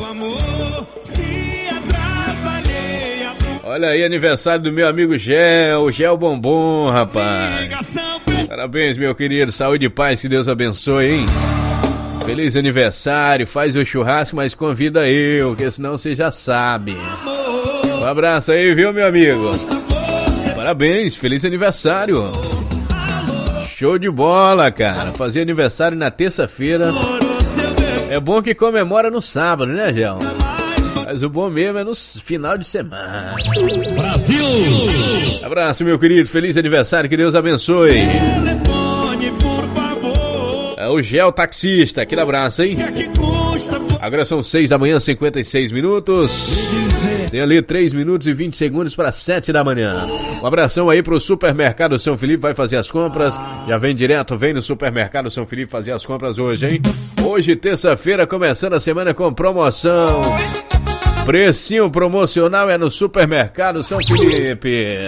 [SPEAKER 4] Olha aí, aniversário do meu amigo o Gel Bombom, rapaz. Parabéns, meu querido, saúde e paz, que Deus abençoe, hein? Feliz aniversário, faz o churrasco, mas convida eu, porque senão você já sabe. Um abraço aí, viu, meu amigo? Parabéns, feliz aniversário. Show de bola, cara. Fazer aniversário na terça-feira. É bom que comemora no sábado, né, Gel? Mas o bom mesmo é no final de semana. Brasil! Abraço, meu querido, feliz aniversário, que Deus abençoe. É o Gel Taxista, aquele abraço, hein? Agora são 6 da manhã, 56 minutos. Tem ali 3 minutos e 20 segundos para 7 da manhã. Um abração aí pro Supermercado São Felipe, vai fazer as compras. Já vem direto, vem no Supermercado São Felipe fazer as compras hoje, hein? Hoje, terça-feira, começando a semana com promoção. Precinho promocional é no Supermercado São Felipe.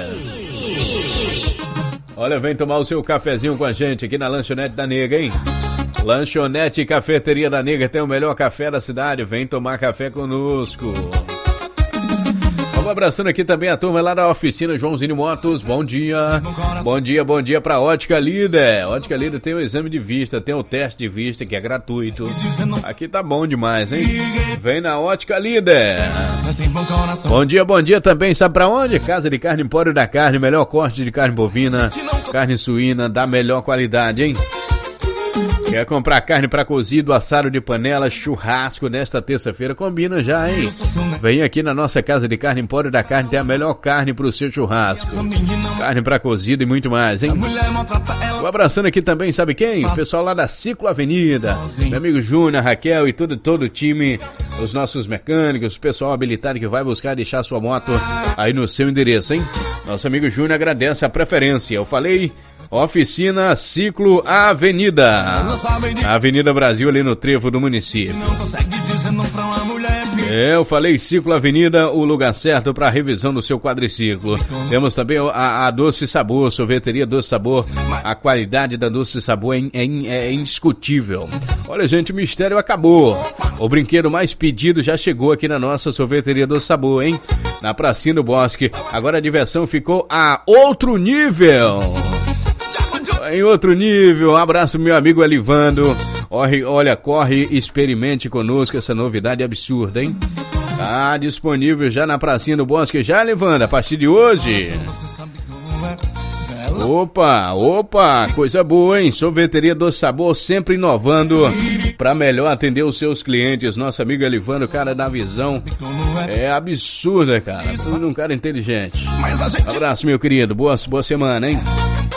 [SPEAKER 4] Olha, vem tomar o seu cafezinho com a gente aqui na Lanchonete da Nega, hein? Lanchonete e Cafeteria da Nega tem o melhor café da cidade. Vem tomar café conosco. Vamos abraçando aqui também a turma lá da oficina Joãozinho Motos. Bom dia. Bom dia pra Ótica Líder. Ótica Líder tem o exame de vista, tem o teste de vista que é gratuito. Aqui tá bom demais, hein? Vem na Ótica Líder. Bom dia também, sabe pra onde? Casa de Carne Empório da Carne, melhor corte de carne bovina, carne suína da melhor qualidade, hein? Quer comprar carne para cozido, assado de panela, churrasco nesta terça-feira? Combina já, hein? Vem aqui na nossa Casa de Carne Empório da Carne, tem a melhor carne pro seu churrasco. Carne para cozido e muito mais, hein? Vou abraçando aqui também, sabe quem? O pessoal lá da Ciclo Avenida. Meu amigo Júnior, Raquel e todo o time, os nossos mecânicos, o pessoal habilitado que vai buscar deixar sua moto aí no seu endereço, hein? Nosso amigo Júnior agradece a preferência. Eu falei... Oficina Ciclo Avenida. Avenida Brasil, ali no trevo do município. Eu falei Ciclo Avenida, o lugar certo para revisão do seu quadriciclo. Temos também a Doce Sabor, sorveteria Doce Sabor. A qualidade da Doce Sabor é indiscutível. Olha, gente, o mistério acabou. O brinquedo mais pedido já chegou aqui na nossa sorveteria Doce Sabor, hein? Na Pracinha do Bosque. Agora a diversão ficou a outro nível. Em outro nível, um abraço meu amigo Elivando. Olha, corre, experimente conosco essa novidade absurda, hein? Tá disponível já na Pracinha do Bosque, já, Elivando, a partir de hoje. Opa, coisa boa, hein? Sorveteria do Sabor, sempre inovando para melhor atender os seus clientes. Nosso amigo Elivano, cara da visão é absurda, cara. Tudo um cara inteligente. Abraço, meu querido. Boa semana, hein?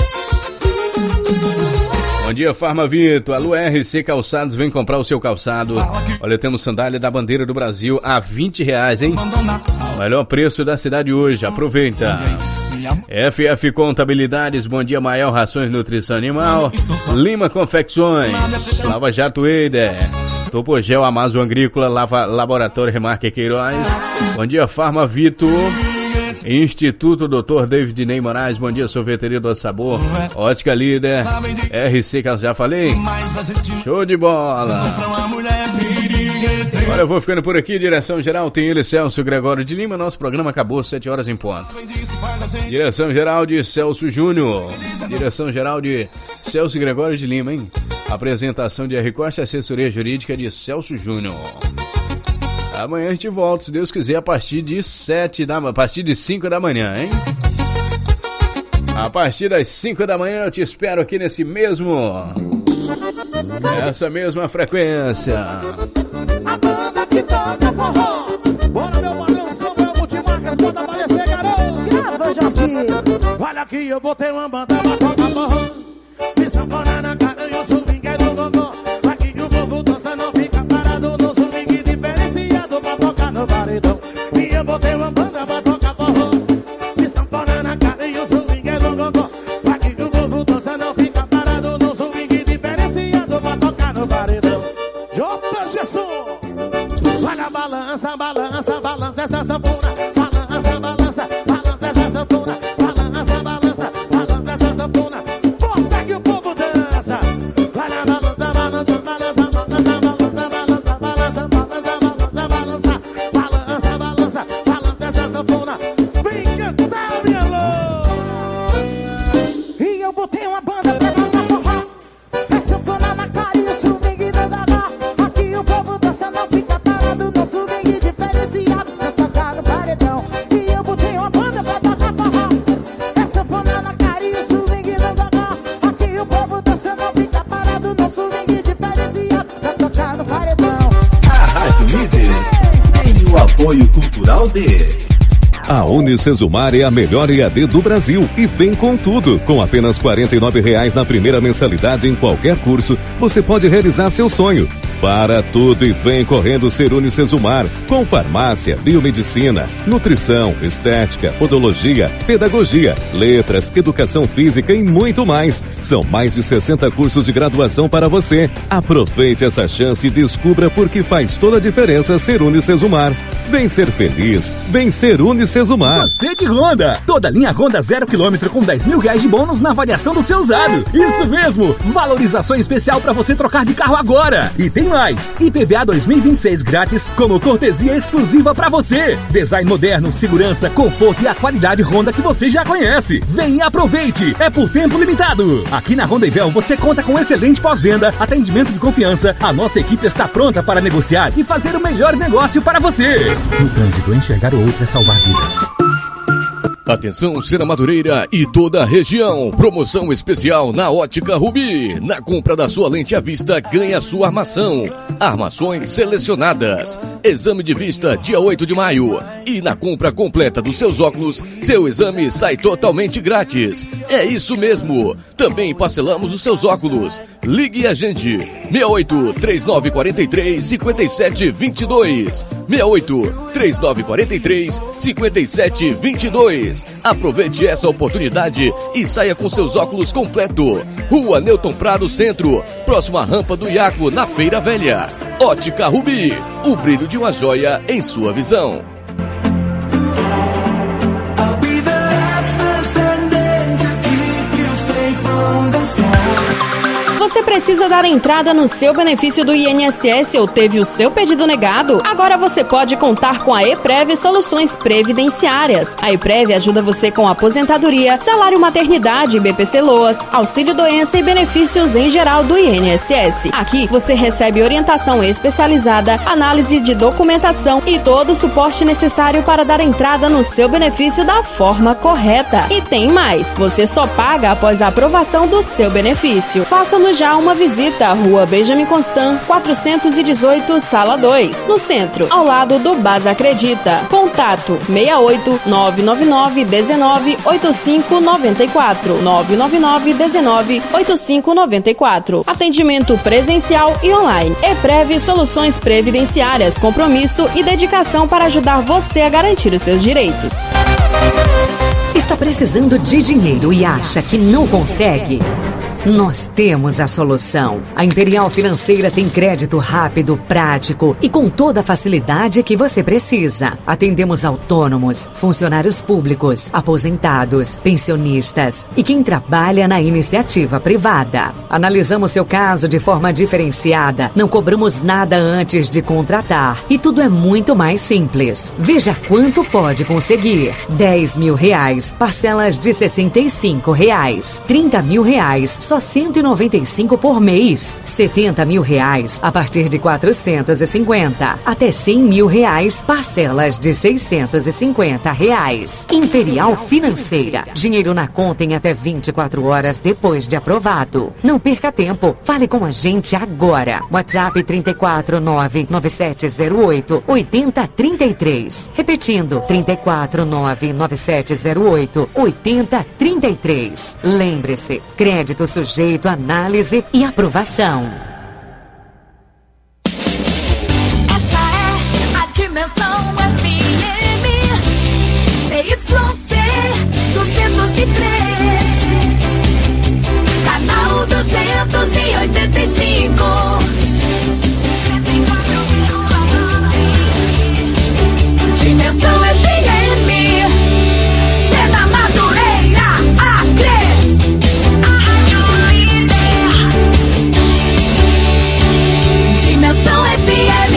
[SPEAKER 4] Bom dia, Farma Vito. Alô, RC Calçados, vem comprar o seu calçado. Olha, temos sandália da Bandeira do Brasil a R$20, hein? O melhor preço da cidade hoje, aproveita. FF Contabilidades, bom dia, Maior Rações Nutrição Animal. Lima Confecções, Lava Jato Eider, Topogel Amazon Agrícola, Laboratório Remarque Queiroz. Bom dia, Farma Vito. Instituto Dr. David Ney Moraes, bom dia, Sorveteria do Sabor, Ótica Líder, RC, que já falei, show de bola. Agora eu vou ficando por aqui, direção geral tem ele, Celso Gregório de Lima, nosso programa acabou 7 horas em ponto. Direção geral de Celso Júnior, direção geral de Celso Gregório de Lima, hein? Apresentação de R. Costa, assessoria jurídica de Celso Júnior. Amanhã a gente volta, se Deus quiser, a partir de 5 da manhã, hein? A partir das 5 da manhã eu te espero aqui nessa mesma frequência.
[SPEAKER 1] A banda que toca forró. Bora, meu balão, Samuel Multimarcas, pode aparecer, garoto. Grava, Jardim. Olha aqui, eu botei uma banda pra tocar forró. Me sanfonar na cara e eu sou ninguém do gogó. Aqui o povo dança, não fica parado no swing diferenciado pra tocar no paredão. E eu botei uma banda pra tocar forró. Me sanfonar na cara e eu sou ninguém do gogó. Aqui o povo dança, não fica parado no swing diferenciado pra tocar no paredão. Jota Jesus. Olha a balança, balança, balança essa sanfona. Balança, balança, balança essa sanfona. Balança, balança, balança essa sanfona. Bota que o povo dança. Olha a balança, balança, balança, balança, balança, balança, balança, balança, balança, balança, balança essa sanfona. Vem cantar, minha amor. E eu botei uma banda pra tocar forró. É sanfona na cara e o swing do gogó. Aqui o povo dança, não fica parado no swing diferenciado pra tocar no paredão. E eu botei uma banda pra tocar forró. É sanfona na cara e o swing do gogó. Aqui o povo dança, não fica parado no swing diferenciado pra tocar no paredão.
[SPEAKER 7] A Rádio Líder tem o apoio cultural de... A Unicesumar é a melhor EAD do Brasil e vem com tudo. Com apenas R$ 49,00 na primeira mensalidade em qualquer curso, você pode realizar seu sonho. Para tudo e vem correndo ser Unicesumar, com farmácia, biomedicina, nutrição, estética, podologia, pedagogia, letras, educação física e muito mais. São mais de 60 cursos de graduação para você. Aproveite essa chance e descubra por que faz toda a diferença ser Unicesumar. Vem ser feliz, vem ser Unicesumar.
[SPEAKER 11] Você de Honda, toda linha Honda 0 km com R$10.000 de bônus na avaliação do seu usado. Isso mesmo, valorização especial para você trocar de carro agora. E tem mais, IPVA 2026 grátis como cortesia exclusiva para você. Design moderno, segurança, conforto e a qualidade Honda que você já conhece. Vem e aproveite, é por tempo limitado. Aqui na Honda Ivel você conta com excelente pós-venda, atendimento de confiança. A nossa equipe está pronta para negociar e fazer o melhor negócio para você. No trânsito, enxergar o outro é salvar vidas.
[SPEAKER 12] Atenção, Serra Madureira e toda a região. Promoção especial na Ótica Rubi. Na compra da sua lente à vista, ganha a sua armação. Armações selecionadas. Exame de vista dia 8 de maio. E na compra completa dos seus óculos, seu exame sai totalmente grátis. É isso mesmo. Também parcelamos os seus óculos. Ligue a gente. 68 3943 5722. 68 3943 5722. Aproveite essa oportunidade e saia com seus óculos completo. Rua Newton Prado Centro, próxima à rampa do Iaco, na Feira Velha. Ótica Rubi, o brilho de uma joia em sua visão.
[SPEAKER 13] Você precisa dar entrada no seu benefício do INSS ou teve o seu pedido negado? Agora você pode contar com a EPREV Soluções Previdenciárias. A EPREV ajuda você com aposentadoria, salário maternidade, BPC-LOAS, auxílio-doença e benefícios em geral do INSS. Aqui você recebe orientação especializada, análise de documentação e todo o suporte necessário para dar entrada no seu benefício da forma correta. E tem mais, você só paga após a aprovação do seu benefício. Faça-nos já uma visita à Rua Benjamin Constant, 418, Sala 2, no centro, ao lado do Basa Acredita. Contato 68 999 19 85 94 999 19 85 94. Atendimento presencial e online. EPREV Soluções Previdenciárias, compromisso e dedicação para ajudar você a garantir os seus direitos.
[SPEAKER 14] Está precisando de dinheiro e acha que não consegue? Nós temos a solução. A Imperial Financeira tem crédito rápido, prático e com toda a facilidade que você precisa. Atendemos autônomos, funcionários públicos, aposentados, pensionistas e quem trabalha na iniciativa privada. Analisamos seu caso de forma diferenciada, não cobramos nada antes de contratar e tudo é muito mais simples. Veja quanto pode conseguir. R$10 mil, parcelas de R$65, R$30 mil, só R$195 por mês, R$70 mil a partir de R$450, até R$100 mil, parcelas de R$650. Imperial Financeira, dinheiro na conta em até 24 horas depois de aprovado. Não perca tempo, fale com a gente agora. WhatsApp 34997088033. Repetindo, 34997088033. Lembre-se, crédito sujeito a análise e aprovação.
[SPEAKER 5] Essa é a Dimensão FM CYC 203, canal 285. Dimensão FM, Sena Madureira, Acre. Dimensão FM.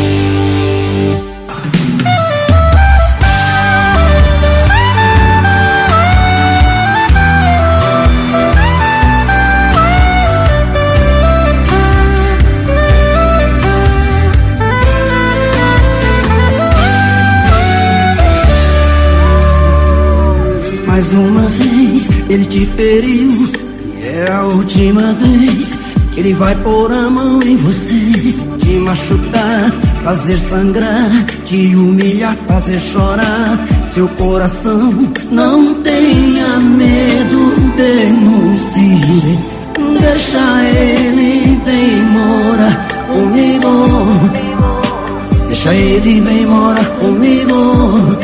[SPEAKER 1] Mais uma vez ele te feriu, e é a última vez que ele vai pôr a mão em você, te machucar, fazer sangrar, te humilhar, fazer chorar seu coração. Não tenha medo, denuncie, deixa ele, vem morar comigo, deixa ele, vem morar comigo.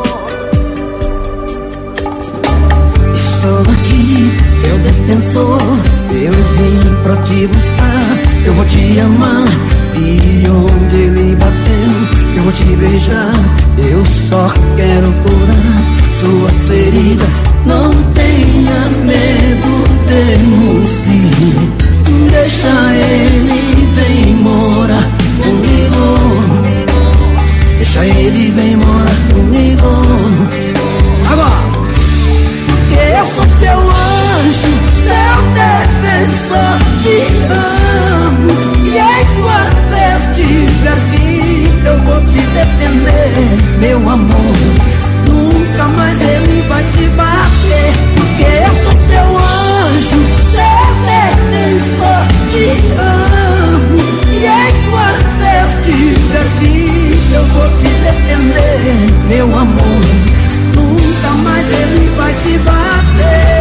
[SPEAKER 1] Estou aqui, seu defensor, eu vim pra te buscar, eu vou te amar, e onde ele bateu, eu vou te beijar, eu só quero curar suas feridas. Não tenha medo, denuncie, deixa ele, vem morar comigo, deixa ele, vem morar comigo. Agora! Eu sou seu anjo, seu defensor, te amo, e enquanto eu estiver vivo eu vou te defender, meu amor. Nunca mais ele vai te bater, porque eu sou seu anjo, seu defensor, te amo, e enquanto eu estiver vivo eu vou te defender, meu amor. Nunca mais ele vai te bater.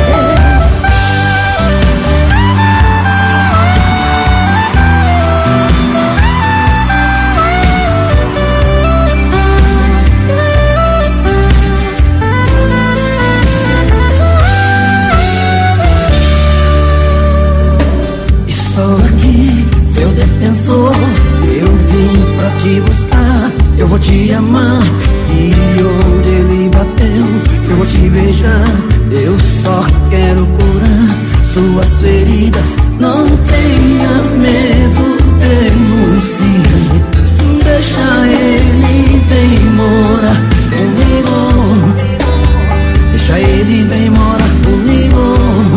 [SPEAKER 1] Estou aqui, seu defensor, eu vim pra te buscar, eu vou te amar, e onde ele bateu, eu vou te beijar, eu só quero curar suas feridas. Não tenha medo, denuncie. Deixa ele vem morar comigo. Deixa ele vem morar comigo.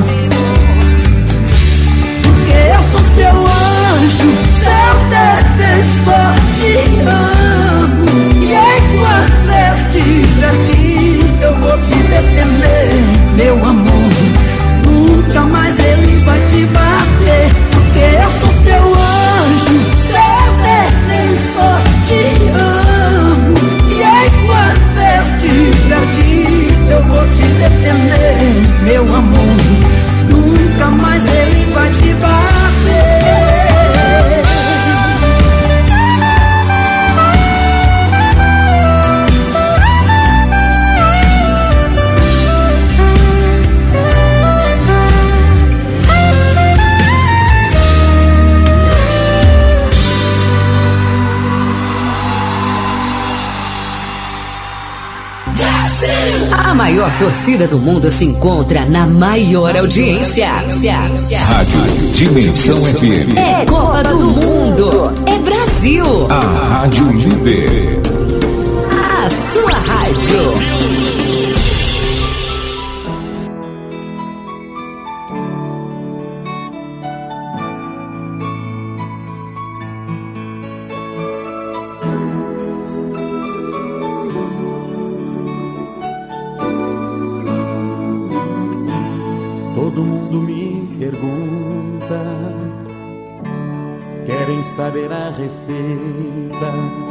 [SPEAKER 1] Porque eu sou seu anjo, seu defensor, te amo. E enquanto eu estiver aqui, eu vou te defender, meu amor. Nunca mais ele vai te bater. Porque eu sou seu anjo, seu defensor, te amo. E enquanto eu estiver aqui, eu vou te defender, meu amor. Nunca mais ele vai te bater.
[SPEAKER 14] A maior torcida do mundo se encontra na maior audiência.
[SPEAKER 7] Rádio Dimensão FM.
[SPEAKER 14] É Copa do Mundo. É Brasil.
[SPEAKER 7] A Rádio Líder.
[SPEAKER 14] A sua rádio.
[SPEAKER 15] Todo mundo me pergunta, querem saber a receita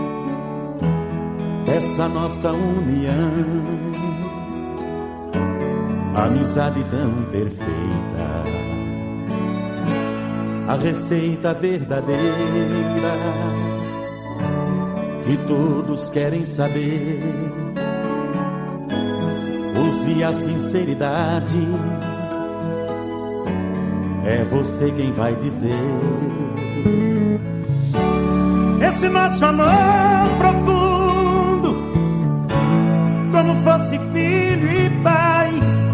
[SPEAKER 15] dessa nossa união, amizade tão perfeita, a receita verdadeira que todos querem saber. Use a sinceridade, é você quem vai dizer.
[SPEAKER 1] Esse nosso amor profundo, como fosse filho e pai,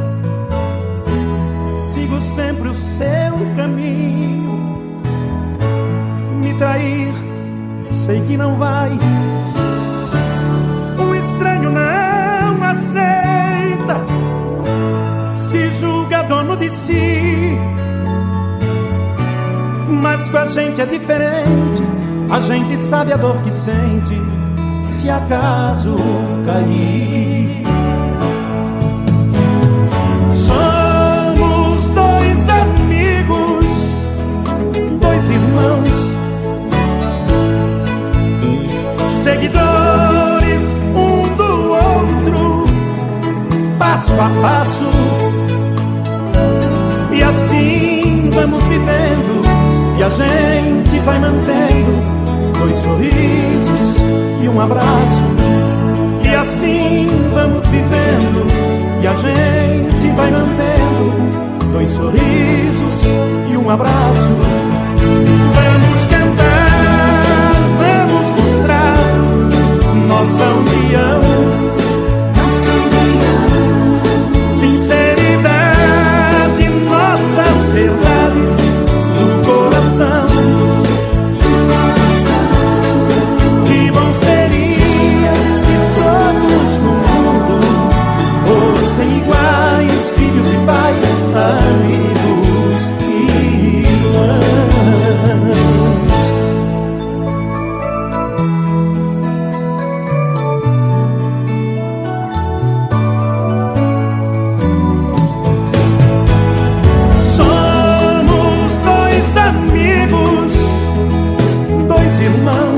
[SPEAKER 1] sigo sempre o seu caminho. Me trair, sei que não vai. O estranho não aceita, se julga dono de si. Mas com a gente é diferente, a gente sabe a dor que sente se acaso cair. Somos dois amigos, dois irmãos, seguidores um do outro, passo a passo. E assim vamos vivendo, e a gente vai mantendo dois sorrisos e um abraço. E assim vamos vivendo, e a gente vai mantendo dois sorrisos e um abraço. Vamos cantar, vamos mostrar nossa união, sinceridade, nossas verdades do coração. Que bom seria se todos no mundo fossem iguais, filhos e pais, amigos e irmãos. Somos dois amigos, dois irmãos,